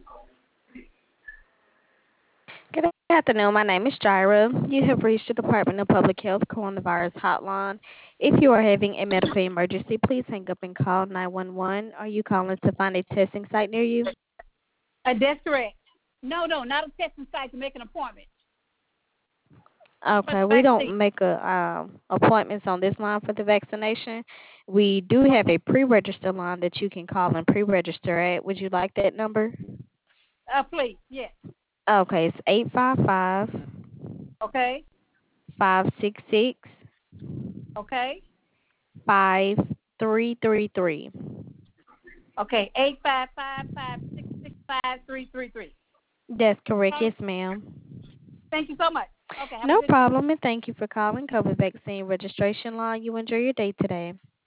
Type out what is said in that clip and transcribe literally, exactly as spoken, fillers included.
Good afternoon. My name is Jira. You have reached the Department of Public Health Coronavirus Hotline. If you are having a medical emergency, please hang up and call nine one one. Are you calling to find a testing site near you? Uh, that's correct. No, no, not a testing site to make an appointment for Okay, the we vaccine. don't make a um, appointments on this line for the vaccination. We do have a pre-register line that you can call and pre-register at. Would you like that number? Uh, please, yes. Okay, it's eight five five Okay, five six six okay, five three three three. okay. Eight five five five six six five three three three. That's correct. Okay. Yes, ma'am. Thank you so much. Okay, have a No good day. problem, and thank you for calling COVID Vaccine Registration Line. You enjoy your day today.